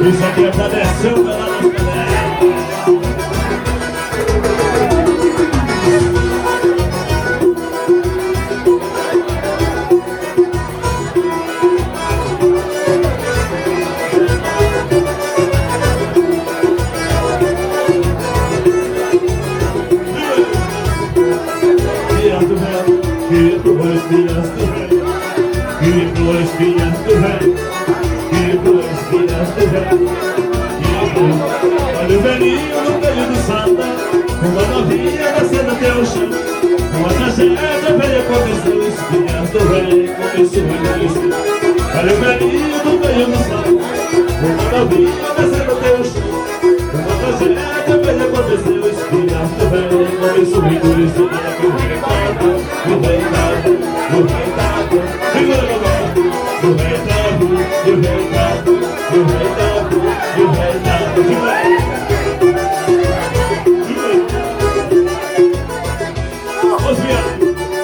Isso aqui é pra descer o galera das galera. Que duas filhas do rei, que duas filhas do rei, que duas filhas do rei, olha o velhinho no meio do salão, uma novinha descendo até o chão, uma tragédia veio acontecer, os filhas do rei começou a descer. Olha o velhinho no meio do salão, uma novinha descendo até o chão, uma tragédia veio acontecer, os filhas do rei começou a endurecer. O rei dado, o rei dado, segura no golpe. O rei dado, o rei dado, o rei dado, o rei dado, vamos ver.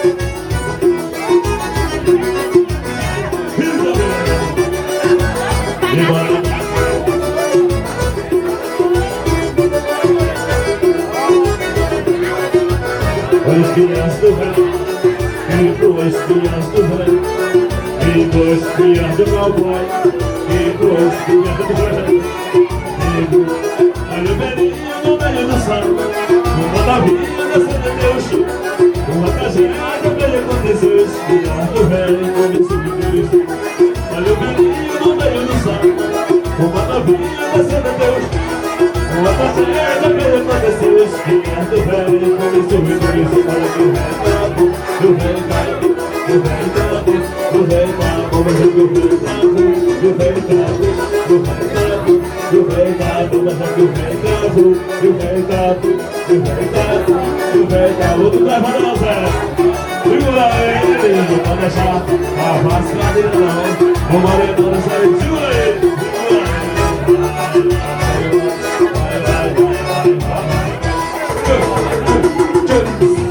Os filhas do rei, e duas filhas do rei, e duas filhas do cowboy, e duas filhas do rei. Olha o velhinho no meio do salão, uma novinha descendo até o chão, uma tragédia veio acontecer, os filhas do rei começou a endurecer. Olha o velhinho no meio do salão, uma novinha descendo até o chão, uma tragédia veio acontecer, os filhas do rei começou a endurecer. Olha o rei dado, o rei dado, o rei dado, mas é que o rei dado, o rei dado, o rei dado, o rei dado, mas é que o rei dado, o rei dado, o rei dado, o rei dado. Outro leva não, Zé. Segura ele, não deixar a mascadeira não. O moreno não sai, segura ele.